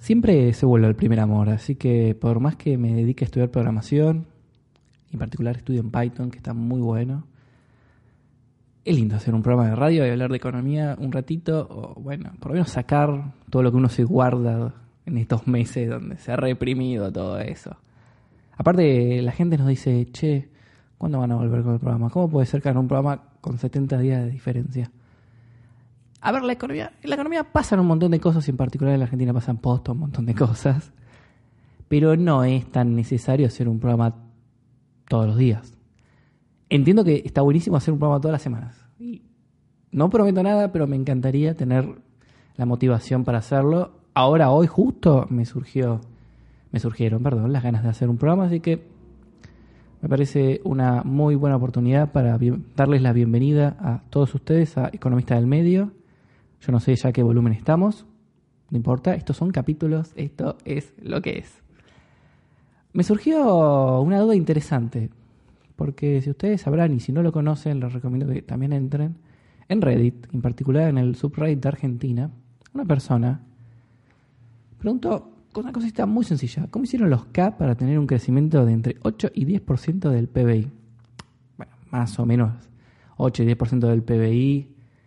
Siempre se vuelve el primer amor, así que por más que me dedique a estudiar programación, en particular estudio en Python, que está muy bueno, es lindo hacer un programa de radio y hablar de economía un ratito, o bueno, por lo menos sacar todo lo que uno se guarda en estos meses donde se ha reprimido todo eso. Aparte, la gente nos dice, che, ¿cuándo van a volver con el programa? ¿Cómo puede ser que hagan un programa con 70 días de diferencia? A ver, en la economía pasan un montón de cosas, y en particular en la Argentina pasan posta un montón de cosas, pero no es tan necesario hacer un programa todos los días. Entiendo que está buenísimo hacer un programa todas las semanas. Y no prometo nada, pero me encantaría tener la motivación para hacerlo. Ahora, hoy justo me surgieron, las ganas de hacer un programa, así que me parece una muy buena oportunidad para darles la bienvenida a todos ustedes a Economista del Medio. Yo no sé ya qué volumen estamos, no importa, estos son capítulos, esto es lo que es. Me surgió una duda interesante, porque si ustedes sabrán y si no lo conocen, les recomiendo que también entren en Reddit, en particular en el subreddit de Argentina. Una persona preguntó con una cosita muy sencilla: ¿cómo hicieron los K para tener un crecimiento de entre 8 y 10% del PBI? Bueno, más o menos 8 y 10% del PBI.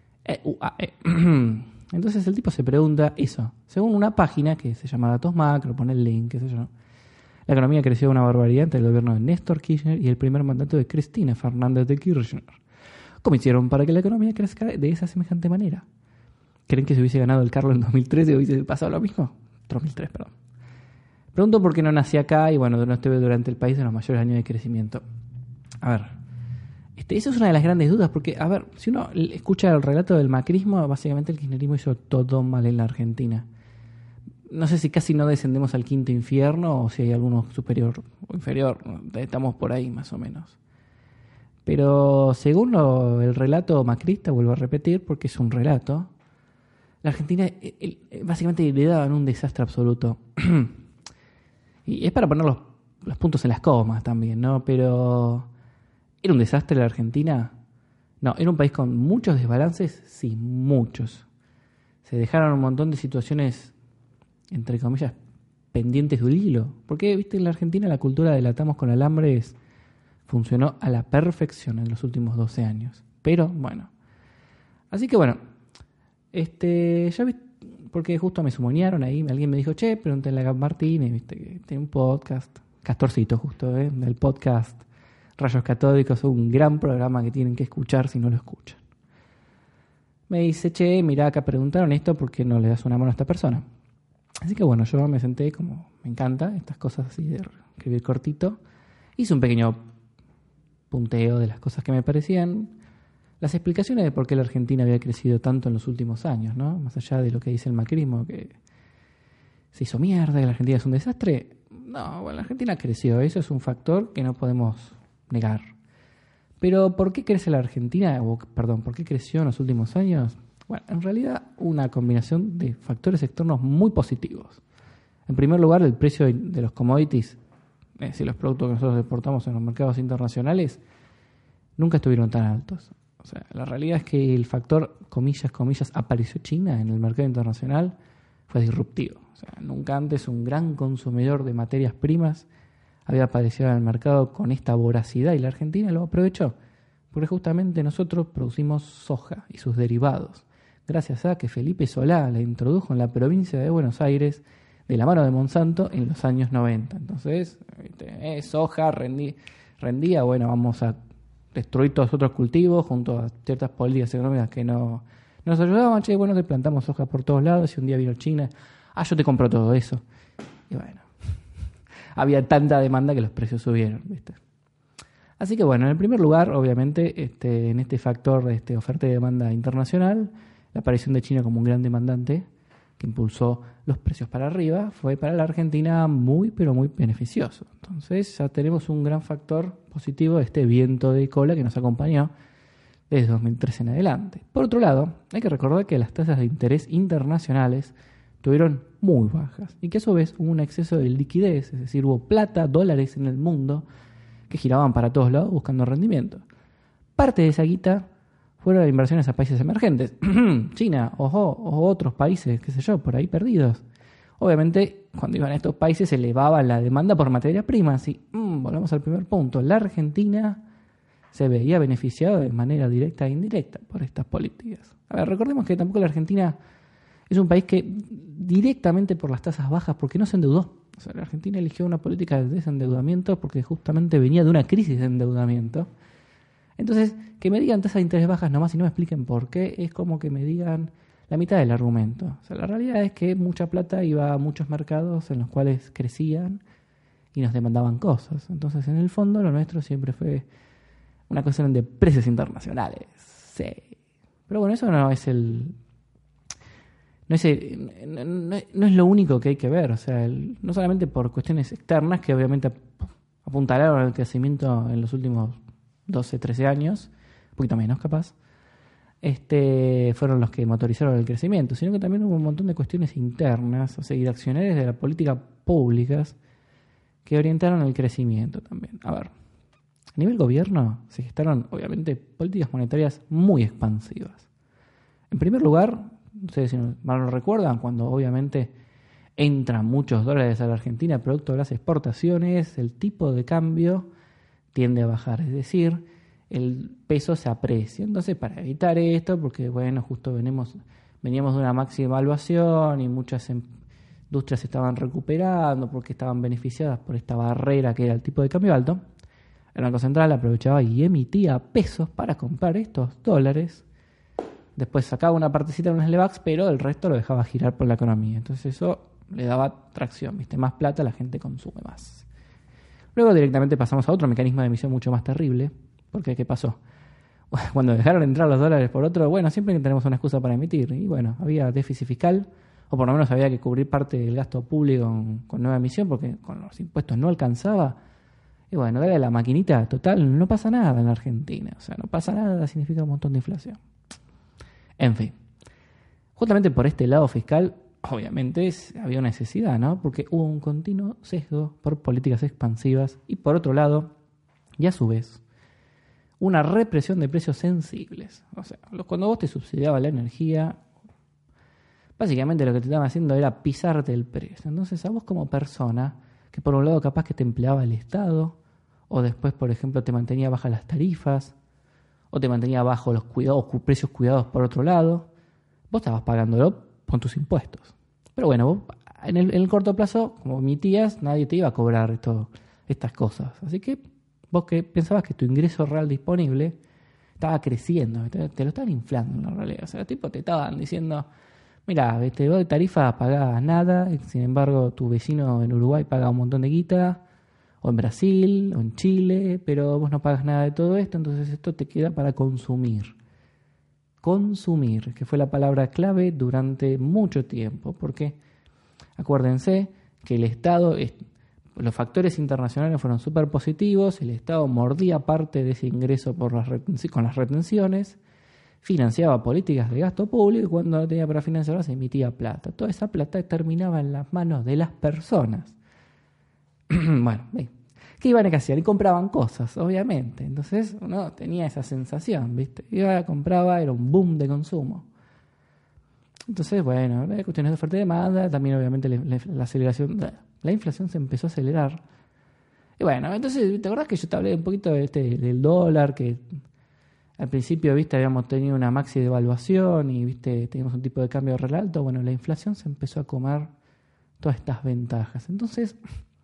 Entonces el tipo se pregunta eso. Según una página que se llama Datos Macro, pone el link, qué sé yo, la economía creció una barbaridad entre el gobierno de Néstor Kirchner y el primer mandato de Cristina Fernández de Kirchner. ¿Cómo hicieron para que la economía crezca de esa semejante manera? ¿Creen que se hubiese ganado el Carlos en 2013 o hubiese pasado lo mismo? 2003, perdón. Pregunto por qué no nací acá y bueno, no estuve durante el país en los mayores años de crecimiento. A ver, esa es una de las grandes dudas, porque, a ver, si uno escucha el relato del macrismo, básicamente el kirchnerismo hizo todo mal en la Argentina. No sé si casi no descendemos al quinto infierno o si hay alguno superior o inferior. Estamos por ahí más o menos. Pero según el relato macrista, vuelvo a repetir porque es un relato, la Argentina básicamente heredaba en un desastre absoluto. Y es para poner los puntos en las comas también, ¿no? Pero ¿era un desastre la Argentina? No, era un país con muchos desbalances, sí, muchos. Se dejaron un montón de situaciones, entre comillas, pendientes del hilo. Porque, viste, en la Argentina la cultura del atamos con alambres funcionó a la perfección en los últimos 12 años. Pero, bueno. Así que, bueno, ya viste, porque justo me sumonearon ahí, alguien me dijo, che, pregúntenle a Gab Martínez, viste, que tiene un podcast, Castorcito justo, del podcast Rayos Catódicos, un gran programa que tienen que escuchar si no lo escuchan. Me dice, che, mirá, acá preguntaron esto, ¿por qué no le das una mano a esta persona? Así que bueno, yo me senté, como me encanta estas cosas así de escribir cortito, hice un pequeño punteo de las cosas que me parecían, las explicaciones de por qué la Argentina había crecido tanto en los últimos años, ¿no? Más allá de lo que dice el macrismo, que se hizo mierda, que la Argentina es un desastre. No, bueno, la Argentina creció, eso es un factor que no podemos negar. Pero ¿por qué crece la Argentina? ¿Por qué creció en los últimos años? Bueno, en realidad una combinación de factores externos muy positivos. En primer lugar, el precio de los commodities, es decir, los productos que nosotros exportamos en los mercados internacionales, nunca estuvieron tan altos. O sea, la realidad es que el factor, comillas, apareció China en el mercado internacional, fue disruptivo. O sea, nunca antes un gran consumidor de materias primas había aparecido en el mercado con esta voracidad y la Argentina lo aprovechó, porque justamente nosotros producimos soja y sus derivados, gracias a que Felipe Solá la introdujo en la provincia de Buenos Aires de la mano de Monsanto en los años 90. Entonces, soja rendía, bueno, vamos a destruir todos los otros cultivos junto a ciertas políticas económicas que no nos ayudaban. Che, bueno, te plantamos soja por todos lados y un día vino China, yo te compro todo eso. Y bueno, había tanta demanda que los precios subieron, ¿viste? Así que bueno, en el primer lugar, obviamente, en este factor de oferta y demanda internacional, la aparición de China como un gran demandante que impulsó los precios para arriba fue para la Argentina muy, pero muy beneficioso. Entonces ya tenemos un gran factor positivo de este viento de cola que nos acompañó desde 2013 en adelante. Por otro lado, hay que recordar que las tasas de interés internacionales estuvieron muy bajas y que a su vez hubo un exceso de liquidez, es decir, hubo plata, dólares en el mundo que giraban para todos lados buscando rendimiento. Parte de esa guita fueron las inversiones a países emergentes, China o otros países, qué sé yo, por ahí perdidos. Obviamente, cuando iban a estos países se elevaba la demanda por materias primas y volvemos al primer punto. La Argentina se veía beneficiada de manera directa e indirecta por estas políticas. A ver, recordemos que tampoco la Argentina es un país que directamente por las tasas bajas, porque no se endeudó. O sea, la Argentina eligió una política de desendeudamiento porque justamente venía de una crisis de endeudamiento. Entonces, que me digan tasas de interés bajas nomás y no me expliquen por qué, es como que me digan la mitad del argumento. O sea, la realidad es que mucha plata iba a muchos mercados en los cuales crecían y nos demandaban cosas. Entonces, en el fondo, lo nuestro siempre fue una cuestión de precios internacionales. Sí. Pero bueno, eso no es no es lo único que hay que ver. O sea, no solamente por cuestiones externas, que obviamente apuntalaron al crecimiento en los últimos 12, 13 años, un poquito menos capaz, fueron los que motorizaron el crecimiento, sino que también hubo un montón de cuestiones internas, o sea, y de accionarios de la política públicas que orientaron el crecimiento también. A ver, a nivel gobierno se gestaron, obviamente, políticas monetarias muy expansivas. En primer lugar, ustedes si mal no recuerdan, cuando obviamente entran muchos dólares a la Argentina producto de las exportaciones, el tipo de cambio tiende a bajar, es decir, el peso se aprecia. Entonces, para evitar esto, porque bueno, justo veníamos de una máxima evaluación y muchas industrias se estaban recuperando porque estaban beneficiadas por esta barrera que era el tipo de cambio alto, el Banco Central aprovechaba y emitía pesos para comprar estos dólares. Después sacaba una partecita en unas LEVAX, pero el resto lo dejaba girar por la economía. Entonces eso le daba tracción, ¿viste? Más plata, la gente consume más. Luego directamente pasamos a otro mecanismo de emisión mucho más terrible. Porque ¿qué pasó? Cuando dejaron entrar los dólares por otro, bueno, siempre tenemos una excusa para emitir. Y bueno, había déficit fiscal, o por lo menos había que cubrir parte del gasto público con nueva emisión, porque con los impuestos no alcanzaba. Y bueno, dale a la maquinita, total, no pasa nada en la Argentina. O sea, no pasa nada, significa un montón de inflación. En fin, justamente por este lado fiscal, obviamente había una necesidad, ¿no? Porque hubo un continuo sesgo por políticas expansivas y por otro lado, y a su vez, una represión de precios sensibles. O sea, cuando vos te subsidiabas la energía, básicamente lo que te estaban haciendo era pisarte el precio. Entonces a vos como persona, que por un lado capaz que te empleaba el Estado, o después, por ejemplo, te mantenía bajas las tarifas, o te mantenía bajo los precios cuidados por otro lado, vos estabas pagándolo con tus impuestos. Pero bueno, vos, en el corto plazo, como emitías, nadie te iba a cobrar estas cosas. Así que vos que pensabas que tu ingreso real disponible estaba creciendo, te lo estaban inflando en la realidad. O sea, los tipos te estaban diciendo, mira, vos de tarifa pagás nada, sin embargo tu vecino en Uruguay paga un montón de guita, o en Brasil, o en Chile, pero vos no pagas nada de todo esto, entonces esto te queda para consumir. Consumir, que fue la palabra clave durante mucho tiempo, porque acuérdense que el Estado, los factores internacionales fueron súper positivos, el Estado mordía parte de ese ingreso con las retenciones, financiaba políticas de gasto público y cuando no tenía para financiarlas emitía plata. Toda esa plata terminaba en las manos de las personas. Bueno, ¿qué iban a hacer? Y compraban cosas, obviamente. Entonces uno tenía esa sensación, ¿viste? Compraba, era un boom de consumo. Entonces, bueno, cuestiones de oferta y demanda, también obviamente la aceleración, la inflación se empezó a acelerar. Y bueno, entonces, ¿te acordás que yo te hablé un poquito del dólar? Que al principio, viste, habíamos tenido una maxi devaluación y, viste, teníamos un tipo de cambio real alto. Bueno, la inflación se empezó a comer todas estas ventajas. Entonces,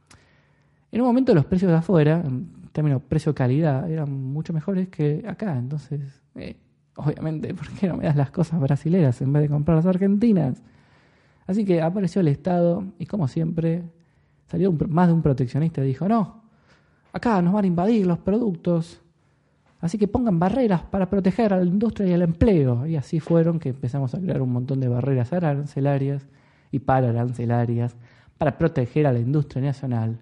en un momento los precios de afuera, en términos precio-calidad, eran mucho mejores que acá. Entonces, obviamente, ¿por qué no me das las cosas brasileras en vez de comprar las argentinas? Así que apareció el Estado y, como siempre, salió más de un proteccionista y dijo, no, acá nos van a invadir los productos, así que pongan barreras para proteger a la industria y al empleo. Y así fueron que empezamos a crear un montón de barreras arancelarias y pararancelarias para proteger a la industria nacional.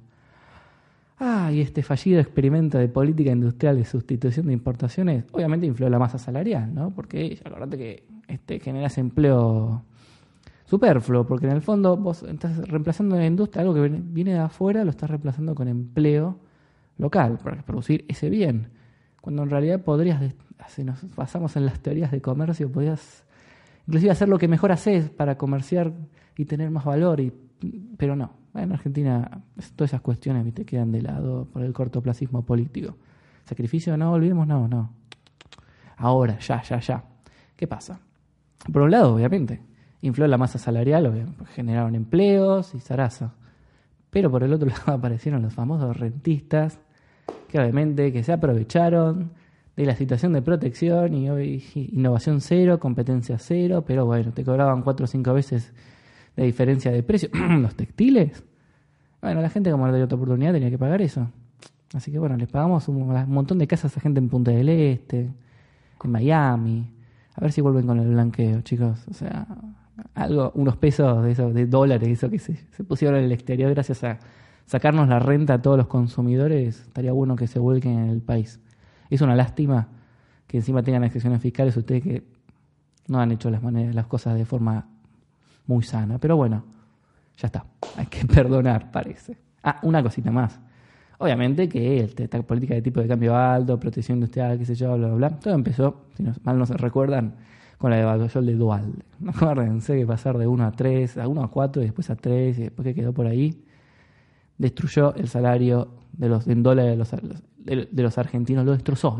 Y este fallido experimento de política industrial de sustitución de importaciones obviamente infló la masa salarial, ¿no? Porque acordate que generas empleo superfluo, porque en el fondo vos estás reemplazando en la industria algo que viene de afuera, lo estás reemplazando con empleo local para producir ese bien. Cuando en realidad si nos basamos en las teorías de comercio, podrías inclusive hacer lo que mejor haces para comerciar y tener más valor y pero no. En Argentina todas esas cuestiones, ¿viste?, quedan de lado por el cortoplacismo político. Sacrificio, no, olvidemos, no. Ahora, ya. ¿Qué pasa? Por un lado, obviamente, infló la masa salarial, generaron empleos y zaraza. Pero por el otro lado aparecieron los famosos rentistas, que obviamente que se aprovecharon de la situación de protección y hoy innovación cero, competencia cero, pero bueno, te cobraban 4 o 5 veces de diferencia de precio. Los textiles, bueno, la gente como no tenía otra oportunidad tenía que pagar eso. Así que bueno, les pagamos un montón de casas a gente en Punta del Este, en Miami. A ver si vuelven con el blanqueo, chicos. O sea, unos pesos de esos, de dólares, eso que se pusieron en el exterior gracias a sacarnos la renta a todos los consumidores. Estaría bueno que se vuelquen en el país. Es una lástima que encima tengan excepciones fiscales ustedes que no han hecho las cosas de forma muy sana. Pero bueno, ya está. Hay que perdonar, parece. Una cosita más. Obviamente que esta política de tipo de cambio alto, protección industrial, qué sé yo, bla, bla, bla, todo empezó, si mal no se recuerdan, con la devaluación de Duhalde. No acuérdense que pasar de 1 a 3, a 1 a 4 y después a 3 y después que quedó por ahí, destruyó el salario en dólares de los argentinos, lo destruyó.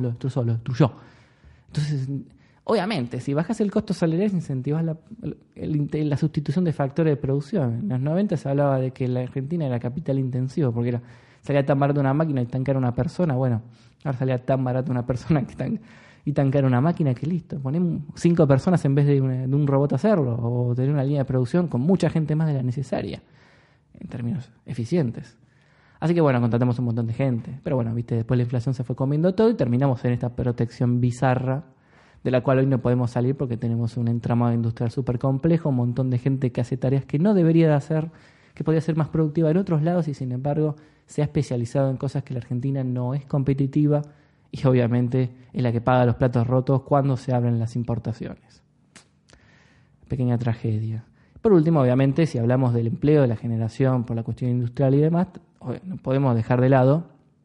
Entonces, obviamente, si bajas el costo salarial, incentivas la sustitución de factores de producción. En los 90 se hablaba de que la Argentina era capital intensivo, porque salía tan barato una máquina y tan cara una persona. Bueno, ahora salía tan barato una persona y tan cara una máquina que listo. Ponemos 5 personas en vez de un robot hacerlo, o tener una línea de producción con mucha gente más de la necesaria, en términos eficientes. Así que bueno, contratamos un montón de gente. Pero bueno, viste, después la inflación se fue comiendo todo y terminamos en esta protección bizarra, de la cual hoy no podemos salir porque tenemos un entramado industrial súper complejo, un montón de gente que hace tareas que no debería de hacer, que podría ser más productiva en otros lados y sin embargo se ha especializado en cosas que la Argentina no es competitiva y obviamente es la que paga los platos rotos cuando se abren las importaciones. Pequeña tragedia. Por último, obviamente, si hablamos del empleo, de la generación por la cuestión industrial y demás, no podemos dejar de lado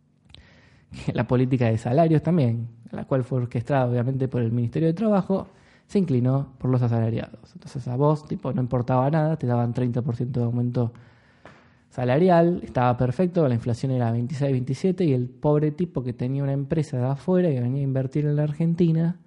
la política de salarios también, la cual fue orquestada obviamente por el Ministerio de Trabajo, se inclinó por los asalariados. Entonces a vos no importaba nada, te daban 30% de aumento salarial, estaba perfecto, la inflación era 26, 27 y el pobre tipo que tenía una empresa de afuera que venía a invertir en la Argentina,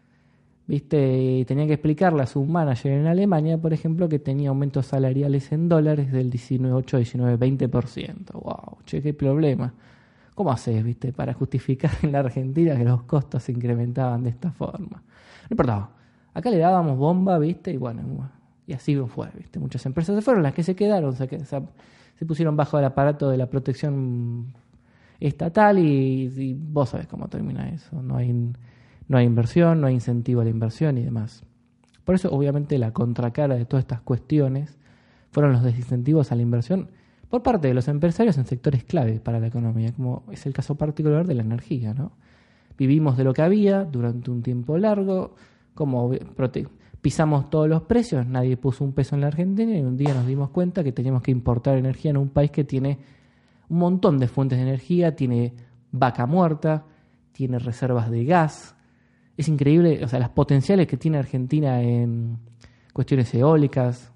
y tenía que explicarle a su manager en Alemania, por ejemplo, que tenía aumentos salariales en dólares del 19,8, 19, 20%. Wow, che, qué problema. ¿Cómo haces, para justificar en la Argentina que los costos se incrementaban de esta forma? No importaba. Acá le dábamos bomba, y bueno, y así fue, Muchas empresas se fueron, las que se quedaron, se pusieron bajo el aparato de la protección estatal y vos sabés cómo termina eso. No hay inversión, no hay incentivo a la inversión y demás. Por eso, obviamente, la contracara de todas estas cuestiones fueron los desincentivos a la inversión por parte de los empresarios en sectores clave para la economía, como es el caso particular de la energía, ¿no? Vivimos de lo que había durante un tiempo largo, como pisamos todos los precios, nadie puso un peso en la Argentina y un día nos dimos cuenta que teníamos que importar energía en un país que tiene un montón de fuentes de energía, tiene vaca muerta, tiene reservas de gas. Es increíble, las potenciales que tiene Argentina en cuestiones eólicas,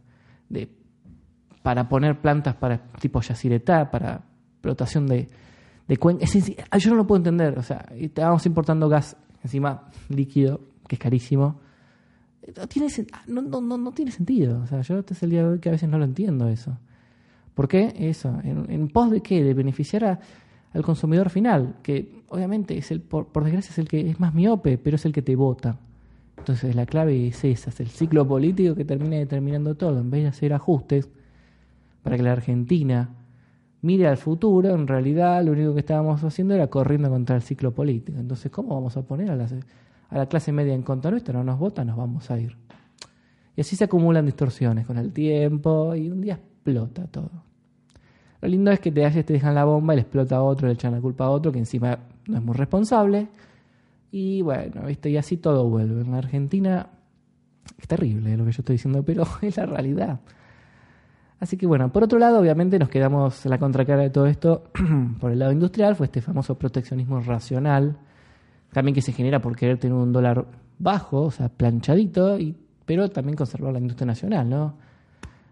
para poner plantas para tipo Yacyretá, para explotación de cuencas. Yo no lo puedo entender, estábamos importando gas, encima líquido, que es carísimo. No tiene sentido. Yo hasta el día de hoy que a veces no lo entiendo eso. ¿Por qué eso? ¿En pos de qué? De beneficiar al consumidor final, que obviamente es por desgracia es el que es más miope, pero es el que te vota. Entonces la clave es esa, es el ciclo político que termina determinando todo. En vez de hacer ajustes para que la Argentina mire al futuro, en realidad lo único que estábamos haciendo era corriendo contra el ciclo político. Entonces, ¿cómo vamos a poner a la clase media en contra nuestra? No nos vota, nos vamos a ir. Y así se acumulan distorsiones con el tiempo y un día explota todo. Lo lindo es que te dejan la bomba y le explota a otro, le echan la culpa a otro, que encima no es muy responsable. Y bueno, y así todo vuelve. En la Argentina es terrible lo que yo estoy diciendo, pero es la realidad. Así que bueno, por otro lado, obviamente nos quedamos la contracara de todo esto por el lado industrial, fue este famoso proteccionismo racional, también que se genera por querer tener un dólar bajo, planchadito, pero también conservar la industria nacional, ¿no?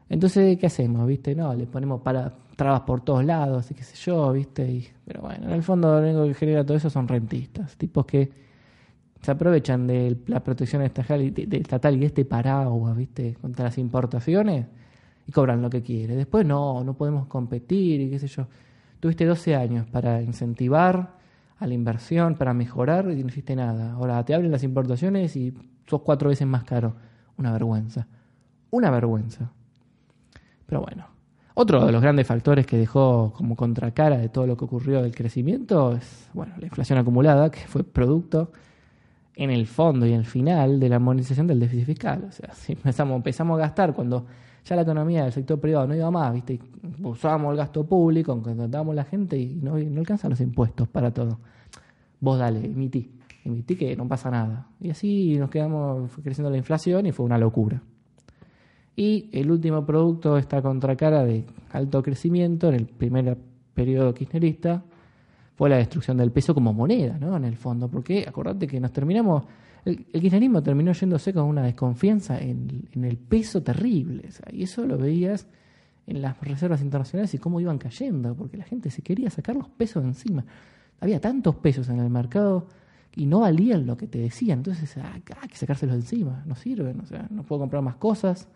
Entonces, ¿qué hacemos? ¿Viste? No, le ponemos trabas por todos lados y qué sé yo, ¿viste? Pero bueno, en el fondo lo único que genera todo eso son rentistas, tipos que se aprovechan de la protección estatal estatal y de este paraguas, ¿viste? Contra las importaciones y cobran lo que quiere. Después no podemos competir y qué sé yo. Tuviste 12 años para incentivar a la inversión, para mejorar y no hiciste nada. Ahora te abren las importaciones y sos 4 veces más caro. Una vergüenza. Una vergüenza. Pero bueno. Otro de los grandes factores que dejó como contracara de todo lo que ocurrió del crecimiento es, bueno, la inflación acumulada, que fue producto en el fondo y en el final de la monetización del déficit fiscal. O sea, si empezamos a gastar cuando ya la economía del sector privado no iba más, ¿viste? Usábamos el gasto público, contratábamos a la gente y no alcanzan los impuestos para todo. Vos dale, emití que no pasa nada. Y así nos quedamos, fue creciendo la inflación y fue una locura. Y el último producto, esta contracara de alto crecimiento en el primer periodo kirchnerista, fue la destrucción del peso como moneda, ¿no? En el fondo, porque acordate que nos terminamos, el kirchnerismo terminó yéndose con una desconfianza en el peso terrible, o sea, y eso lo veías en las reservas internacionales y cómo iban cayendo, porque la gente se quería sacar los pesos de encima. Había tantos pesos en el mercado y no valían lo que te decían, entonces hay que sacárselos de encima, no sirven, o sea, no puedo comprar más cosas,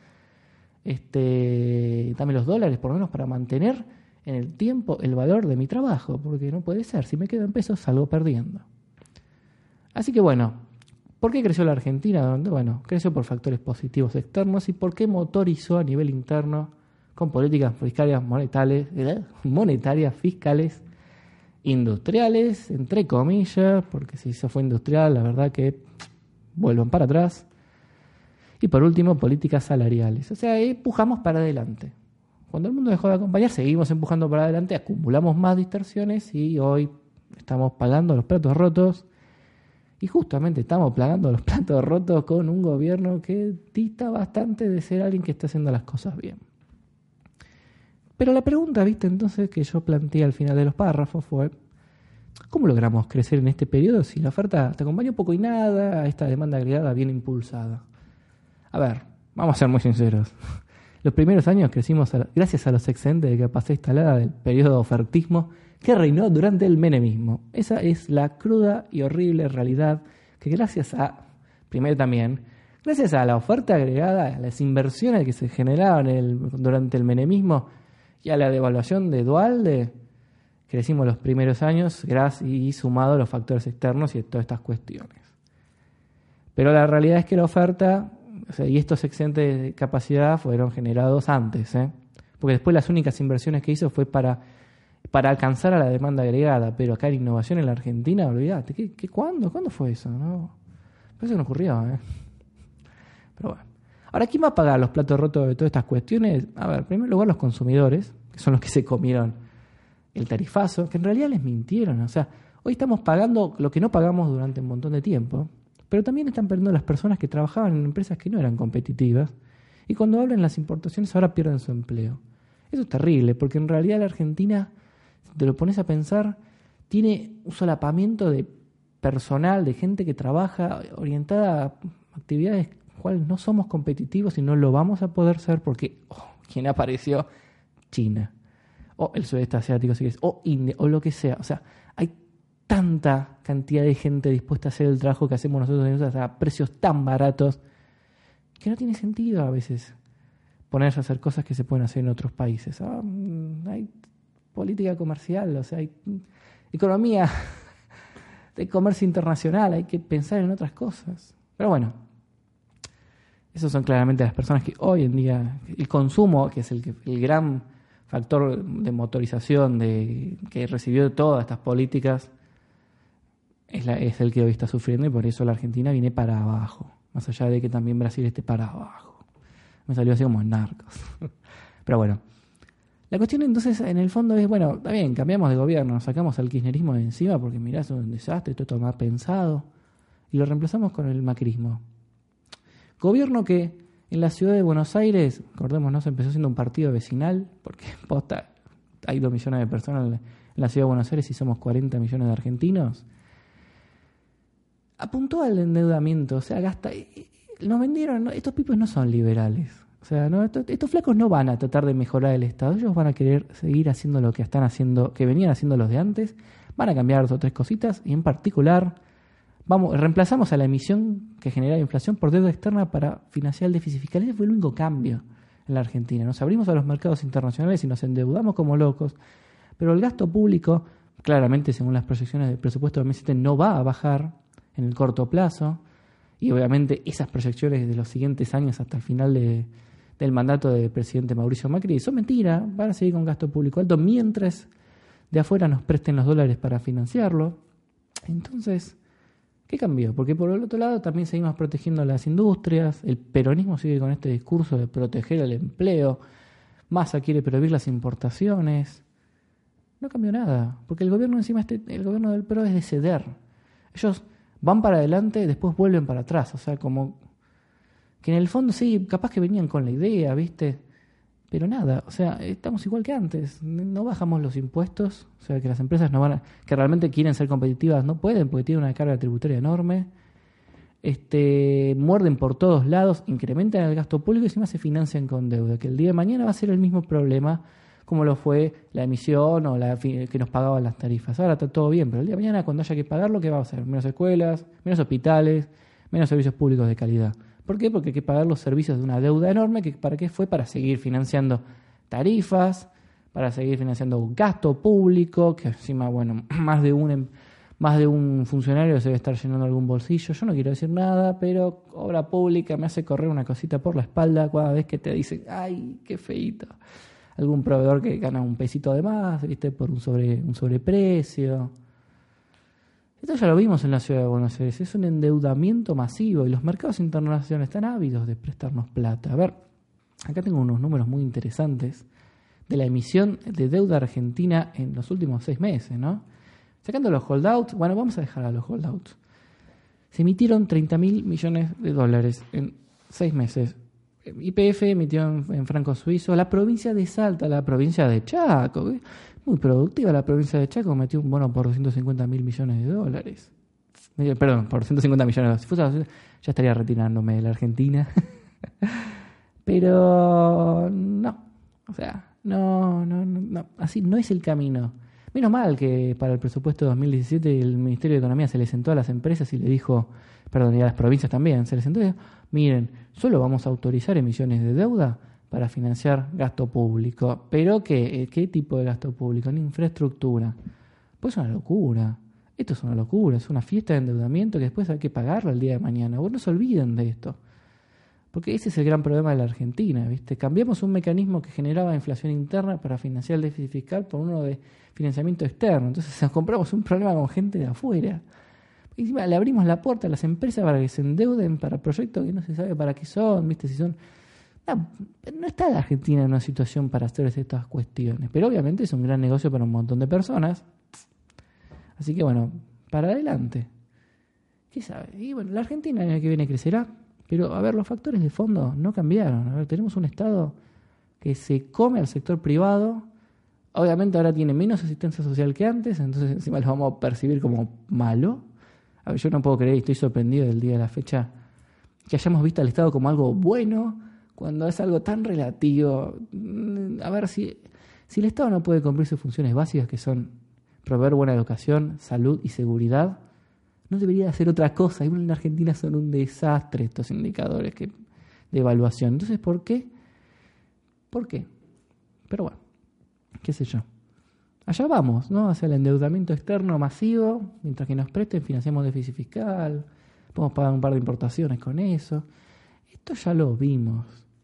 dame los dólares por lo menos para mantener en el tiempo el valor de mi trabajo, porque no puede ser, si me quedo en pesos salgo perdiendo. Así que bueno, ¿por qué creció la Argentina? Bueno, creció por factores positivos externos y porque motorizó a nivel interno con políticas fiscales monetarias, fiscales, industriales, entre comillas, porque si eso fue industrial, la verdad que vuelvan para atrás. Y por último, políticas salariales. O sea, empujamos para adelante. Cuando el mundo dejó de acompañar, seguimos empujando para adelante, acumulamos más distorsiones y hoy estamos pagando los platos rotos. Y justamente estamos pagando los platos rotos con un gobierno que dista bastante de ser alguien que está haciendo las cosas bien. Pero la pregunta, viste, entonces que yo planteé al final de los párrafos fue: ¿cómo logramos crecer en este periodo si la oferta te acompaña poco y nada a esta demanda agregada bien impulsada? A ver, vamos a ser muy sinceros. Los primeros años crecimos gracias a los excedentes de capacidad instalada del periodo de ofertismo que reinó durante el menemismo. Esa es la cruda y horrible realidad que gracias a la oferta agregada, a las inversiones que se generaban durante el menemismo y a la devaluación de Duhalde, crecimos los primeros años y sumado a los factores externos y todas estas cuestiones. Pero la realidad es que la oferta, y estos excedentes de capacidad fueron generados antes, porque después las únicas inversiones que hizo fue para alcanzar a la demanda agregada, pero acá en innovación en la Argentina, olvídate, ¿cuándo fue eso? No, eso no ocurrió, Pero bueno. Ahora, ¿quién va a pagar los platos rotos de todas estas cuestiones? A ver, en primer lugar los consumidores, que son los que se comieron el tarifazo, que en realidad les mintieron, o sea, hoy estamos pagando lo que no pagamos durante un montón de tiempo. Pero también están perdiendo las personas que trabajaban en empresas que no eran competitivas y cuando hablan las importaciones ahora pierden su empleo. Eso es terrible, porque en realidad la Argentina, si te lo pones a pensar, tiene un solapamiento de personal, de gente que trabaja orientada a actividades cuales no somos competitivos y no lo vamos a poder ser porque, ¿quién apareció? China. O el sudeste asiático, si quieres, o India, o lo que sea. O sea, hay tanta cantidad de gente dispuesta a hacer el trabajo que hacemos nosotros a precios tan baratos que no tiene sentido a veces ponerse a hacer cosas que se pueden hacer en otros países. Hay política comercial, o sea, hay economía de comercio internacional, hay que pensar en otras cosas. Pero bueno, esos son claramente las personas que hoy en día, el consumo, que es el gran factor de motorización que recibió todas estas políticas, es el que hoy está sufriendo y por eso la Argentina viene para abajo. Más allá de que también Brasil esté para abajo. Me salió así como en Narcos. Pero bueno. La cuestión entonces en el fondo es, bueno, está bien, cambiamos de gobierno, sacamos al kirchnerismo de encima porque mirá, es un desastre, todo mal pensado. Y lo reemplazamos con el macrismo. Gobierno que en la ciudad de Buenos Aires, acordémonos, empezó siendo un partido vecinal, porque posta, hay 2 millones de personas en la ciudad de Buenos Aires y somos 40 millones de argentinos. Apuntó al endeudamiento, o sea, nos vendieron, estos pipos no son liberales, O sea, no, estos flacos no van a tratar de mejorar el Estado. Ellos van a querer seguir haciendo lo que están haciendo, que venían haciendo los de antes. Van a cambiar 2 o 3 cositas y en particular reemplazamos a la emisión que genera inflación por deuda externa para financiar el déficit fiscal. Ese fue el único cambio en la Argentina. Nos abrimos a los mercados internacionales y nos endeudamos como locos, pero el gasto público, claramente según las proyecciones del presupuesto de 2007, no va a bajar en el corto plazo, y obviamente esas proyecciones de los siguientes años hasta el final del mandato del presidente Mauricio Macri son mentiras. Van a seguir con gasto público alto mientras de afuera nos presten los dólares para financiarlo. Entonces, ¿qué cambió? Porque por el otro lado también seguimos protegiendo las industrias, el peronismo sigue con este discurso de proteger el empleo, Massa quiere prohibir las importaciones. No cambió nada, porque el gobierno encima, el gobierno del PRO es de ceder. Ellos van para adelante y después vuelven para atrás, o sea, como que en el fondo sí, capaz que venían con la idea, ¿viste? Pero nada, o sea, estamos igual que antes, no bajamos los impuestos, o sea, que las empresas no que realmente quieren ser competitivas no pueden porque tienen una carga tributaria enorme, muerden por todos lados, incrementan el gasto público y encima se financian con deuda, que el día de mañana va a ser el mismo problema como lo fue la emisión o que nos pagaban las tarifas. Ahora está todo bien, pero el día de mañana cuando haya que pagarlo, ¿qué va a hacer? Menos escuelas, menos hospitales, menos servicios públicos de calidad. ¿Por qué? Porque hay que pagar los servicios de una deuda enorme que ¿para qué fue? Para seguir financiando tarifas, para seguir financiando gasto público, que encima, bueno, más de un funcionario se debe estar llenando algún bolsillo. Yo no quiero decir nada, pero obra pública me hace correr una cosita por la espalda cada vez que te dicen, ¡ay, qué feíto! Algún proveedor que gana un pesito de más, ¿viste? Por un sobreprecio. Esto ya lo vimos en la ciudad de Buenos Aires, es un endeudamiento masivo y los mercados internacionales están ávidos de prestarnos plata. A ver, acá tengo unos números muy interesantes de la emisión de deuda argentina en los últimos 6 meses, ¿no? Sacando los holdouts, bueno, vamos a dejar a los holdouts. Se emitieron 30.000 millones de dólares en 6 meses. YPF emitió en francos suizos, la provincia de Salta, la provincia de Chaco, muy productiva la provincia de Chaco, metió un bono por 250.000 millones de dólares. Perdón, por 150 millones de dólares. Ya estaría retirándome de la Argentina. Pero no, o sea, no, así no es el camino. Menos mal que para el presupuesto de 2017 el Ministerio de Economía se le sentó a las empresas y le dijo, perdón, y a las provincias también, se les sentó y dijo, miren, solo vamos a autorizar emisiones de deuda para financiar gasto público. ¿Pero qué tipo de gasto público? En infraestructura. Pues es una locura. Esto es una locura, es una fiesta de endeudamiento que después hay que pagarla el día de mañana. Vos no se olviden de esto. Porque ese es el gran problema de la Argentina, ¿viste? Cambiamos un mecanismo que generaba inflación interna para financiar el déficit fiscal por uno de financiamiento externo. Entonces nos compramos un problema con gente de afuera. Y encima le abrimos la puerta a las empresas para que se endeuden para proyectos que no se sabe para qué son, ¿viste? Si son... No está la Argentina en una situación para hacer estas cuestiones. Pero obviamente es un gran negocio para un montón de personas. Así que bueno, para adelante. ¿Qué sabe? Y bueno, la Argentina el año que viene crecerá. Pero, a ver, los factores de fondo no cambiaron. A ver, tenemos un Estado que se come al sector privado. Obviamente ahora tiene menos asistencia social que antes, entonces encima lo vamos a percibir como malo. A ver, yo no puedo creer y estoy sorprendido del día de la fecha que hayamos visto al Estado como algo bueno cuando es algo tan relativo. A ver, si el Estado no puede cumplir sus funciones básicas, que son proveer buena educación, salud y seguridad, no debería hacer otra cosa. Y en Argentina son un desastre estos indicadores de evaluación. Entonces, ¿por qué? ¿Por qué? Pero bueno, qué sé yo. Allá vamos, ¿no? Hacia el endeudamiento externo masivo, mientras que nos presten, financiamos déficit fiscal, podemos pagar un par de importaciones con eso. Esto ya lo vimos.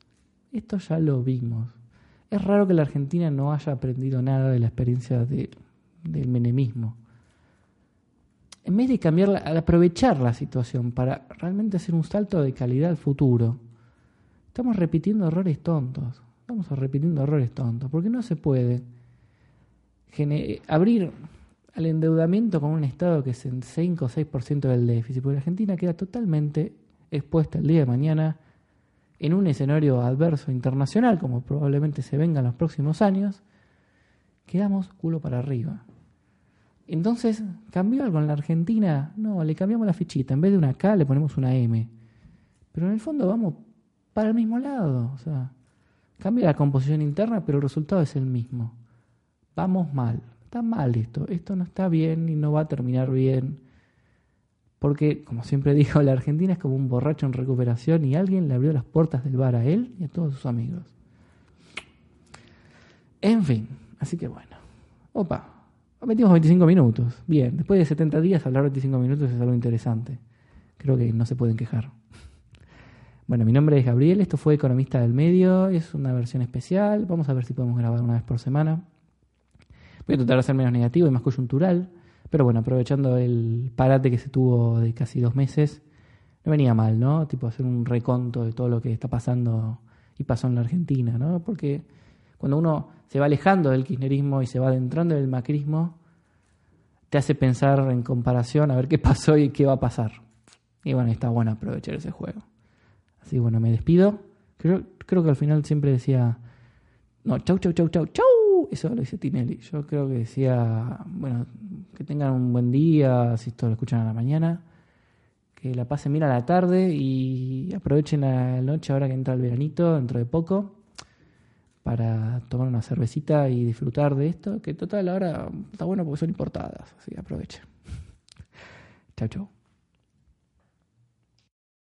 Es raro que la Argentina no haya aprendido nada de la experiencia del menemismo. En vez de cambiarla, al aprovechar la situación para realmente hacer un salto de calidad al futuro, estamos repitiendo errores tontos. Porque no se puede abrir al endeudamiento con un Estado que es en 5 o 6% del déficit, porque la Argentina queda totalmente expuesta el día de mañana en un escenario adverso internacional, como probablemente se venga en los próximos años, quedamos culo para arriba. Entonces, ¿cambió algo en la Argentina? No, le cambiamos la fichita. En vez de una K le ponemos una M. Pero en el fondo vamos para el mismo lado. O sea, cambia la composición interna, pero el resultado es el mismo. Vamos mal. Está mal esto no está bien y no va a terminar bien. Porque, como siempre digo, la Argentina es como un borracho en recuperación y alguien le abrió las puertas del bar a él y a todos sus amigos. En fin, así que bueno. Opa, metimos 25 minutos. Bien, después de 70 días hablar 25 minutos es algo interesante. Creo que no se pueden quejar. Bueno, mi nombre es Gabriel, esto fue Economista del Medio, es una versión especial. Vamos a ver si podemos grabar una vez por semana. Voy a tratar de ser menos negativo y más coyuntural, pero bueno, aprovechando el parate que se tuvo de casi 2 meses, no venía mal, ¿no? Tipo hacer un reconto de todo lo que está pasando y pasó en la Argentina, ¿no? Porque cuando uno se va alejando del kirchnerismo y se va adentrando en el macrismo, te hace pensar en comparación a ver qué pasó y qué va a pasar. Y bueno, está bueno aprovechar ese juego. Así que bueno, me despido. Creo que al final siempre decía, no, chau, chau, chau, chau, chau. Eso lo dice Tinelli. Yo creo que decía, bueno, que tengan un buen día, si esto lo escuchan a la mañana, que la pasen bien a la tarde y aprovechen la noche ahora que entra el veranito, dentro de poco, para tomar una cervecita y disfrutar de esto, que total ahora está bueno porque son importadas, así que aprovechen. Chau, chau.